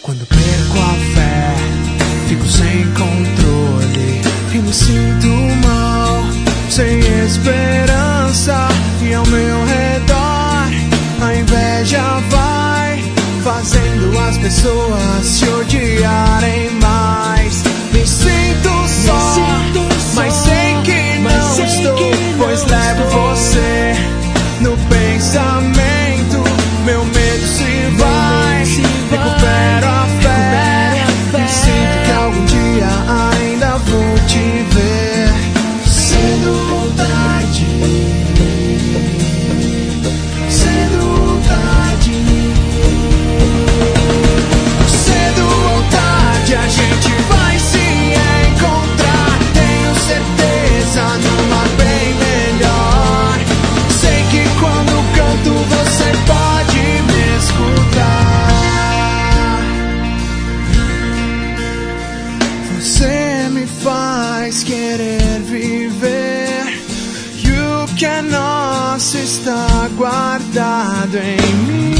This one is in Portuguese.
Quando perco a fé, fico sem controle e me sinto mal, sem esperança. E ao meu redor a inveja vai fazendo as pessoas se odiarem mais. Me sinto só, mas sei que não estou, pois levo você no pensamento. Meu medo se vai, recupero a fé e sinto que algum dia ainda vou te ver. Cedo ou tarde, cedo ou tarde, cedo ou tarde a gente vai se encontrar. Tenho certeza, numa bem melhor. Sei que quando canto você pode me escutar. Você me faz querer viver, e o que é nosso está guardado em mim.